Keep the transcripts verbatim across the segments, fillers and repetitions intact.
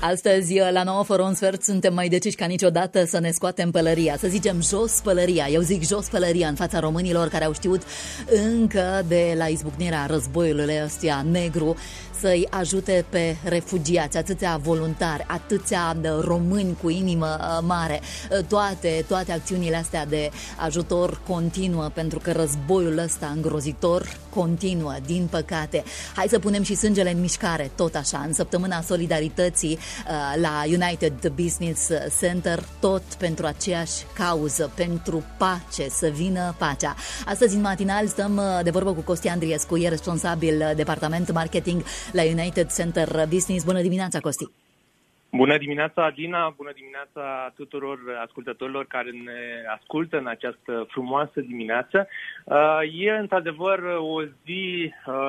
Astăzi, la nouă fără un sfert, suntem mai deciși ca niciodată să ne scoatem pălăria, să zicem jos pălăria. Eu zic jos pălăria în fața românilor care au știut încă de la izbucnirea războiului ăstia negru să-i ajute pe refugiați, atâția voluntari, atâția români cu inimă mare. Toate, toate acțiunile astea de ajutor continuă, pentru că războiul ăsta îngrozitor continuă, din păcate. Hai să punem și sângele în mișcare, tot așa, în săptămâna solidarității la United Business Center, tot pentru aceeași cauză, pentru pace, să vină pacea. Astăzi, în matinal, stăm de vorbă cu Costi Andriescu, e responsabil departament marketing la United Center Business. Bună dimineața, Costi! Bună dimineața, Adina! Bună dimineața tuturor ascultătorilor care ne ascultă în această frumoasă dimineață. E într-adevăr o zi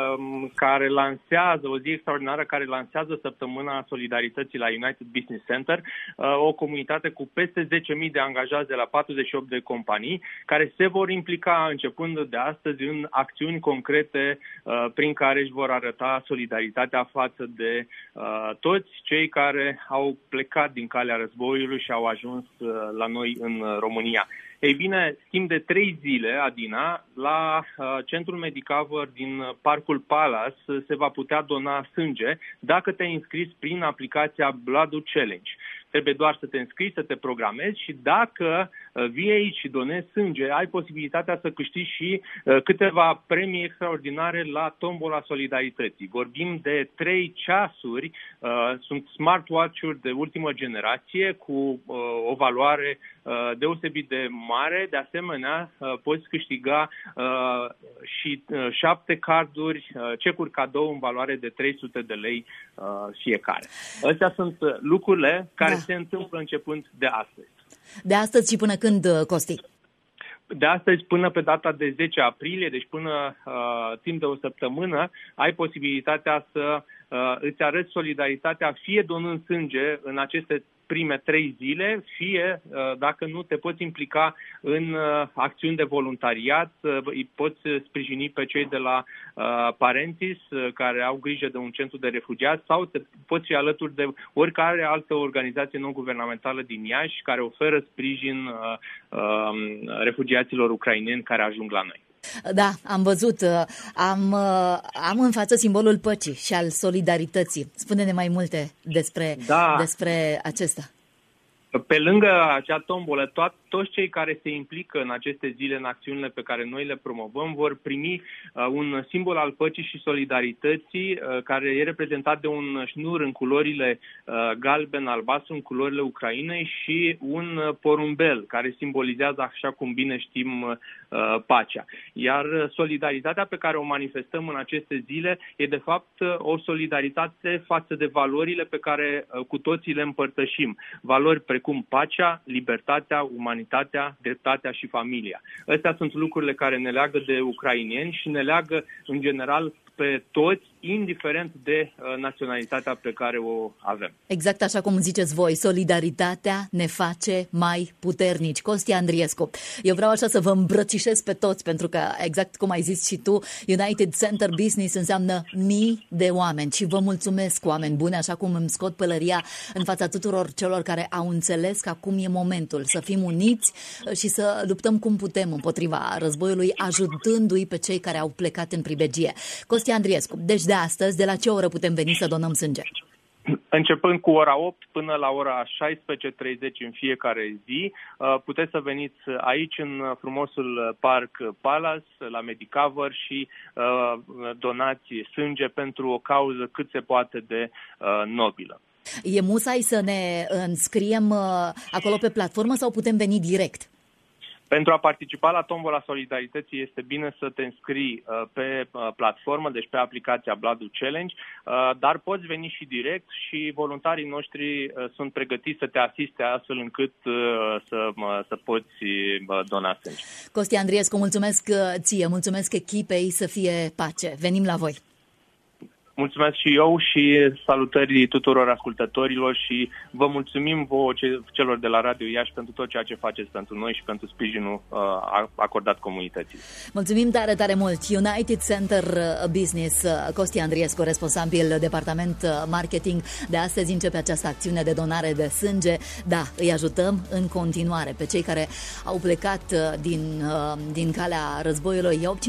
care lansează, o zi extraordinară care lansează săptămâna solidarității la United Business Center, o comunitate cu peste zece mii de angajați de la patruzeci și opt de companii care se vor implica începând de astăzi în acțiuni concrete prin care își vor arăta solidaritatea față de toți cei care au plecat din calea războiului și au ajuns la noi în România. Ei bine, timp de trei zile, Adina, la uh, Centrul Medicover din Parcul Palace se va putea dona sânge dacă te-ai înscris prin aplicația Blood Challenge. Trebuie doar să te înscrii, să te programezi și dacă uh, vii aici și donezi sânge, ai posibilitatea să câștigi și uh, câteva premii extraordinare la Tombola Solidarității. Vorbim de trei ceasuri, uh, sunt smartwatch-uri de ultimă generație cu uh, o valoare uh, deosebit de mare. De asemenea, uh, poți câștiga uh, și uh, șapte carduri, uh, cecuri cadou în valoare de trei sute de lei uh, fiecare. Astea sunt uh, lucrurile care da. se întâmplă începând de astăzi. De astăzi și până când, Costi? De astăzi până pe data de zece aprilie, deci până uh, timp de o săptămână, ai posibilitatea să uh, îți arăți solidaritatea fie donând sânge în aceste prime trei zile, fie, dacă nu, te poți implica în acțiuni de voluntariat, îi poți sprijini pe cei de la Parentis, care au grijă de un centru de refugiați, sau te poți fi alături de oricare altă organizație non-guvernamentală din Iași care oferă sprijin refugiaților ucraineni care ajung la noi. Da, am văzut, am, am în față simbolul păcii și al solidarității. Spune-ne mai multe despre, da. despre acesta. Pe lângă acea tombolă, to- toți cei care se implică în aceste zile, în acțiunile pe care noi le promovăm, vor primi uh, un simbol al păcii și solidarității, uh, care e reprezentat de un șnur în culorile uh, galben, albastru, în culorile Ucrainei, și un uh, porumbel, care simbolizează, așa cum bine știm, uh, pacea. Iar solidaritatea pe care o manifestăm în aceste zile e, de fapt, o solidaritate față de valorile pe care uh, cu toții le împărtășim. Valori precum pacea, libertatea, umanitatea, dreptatea și familia. Astea sunt lucrurile care ne leagă de ucraineni și ne leagă, în general, pe toți, indiferent de uh, naționalitatea pe care o avem. Exact așa cum ziceți voi, solidaritatea ne face mai puternici. Costi Andriescu, eu vreau așa să vă îmbrățișez pe toți, pentru că, exact cum ai zis și tu, United Center Business înseamnă mii de oameni și vă mulțumesc, oameni buni, așa cum îmi scot pălăria în fața tuturor celor care au înțeles că acum e momentul să fim uniți și să luptăm cum putem împotriva războiului, ajutându-i pe cei care au plecat în pribegie. Costi Andriescu, deci de astăzi, de la ce oră putem veni să donăm sânge? Începând cu ora opt până la ora șaisprezece treizeci în fiecare zi, puteți să veniți aici în frumosul Park Palace, la Medicover, și donați sânge pentru o cauză cât se poate de nobilă. E musai să ne înscriem acolo pe platformă sau putem veni direct? Pentru a participa la Tombola Solidarității este bine să te înscrii uh, pe uh, platformă, deci pe aplicația Blood Challenge, uh, dar poți veni și direct și voluntarii noștri uh, sunt pregătiți să te asiste astfel încât uh, să, uh, să poți uh, dona sânge. Costi Andriescu, mulțumesc ție, mulțumesc echipei, să fie pace. Venim la voi. Mulțumesc și eu și salutări tuturor ascultătorilor și vă mulțumim vouă celor de la Radio Iași pentru tot ceea ce faceți pentru noi și pentru sprijinul uh, acordat comunității. Mulțumim tare, tare mult! United Center Business, Costi Andriescu, responsabil departament marketing, de astăzi începe această acțiune de donare de sânge. Da, îi ajutăm în continuare pe cei care au plecat din, din calea războiului.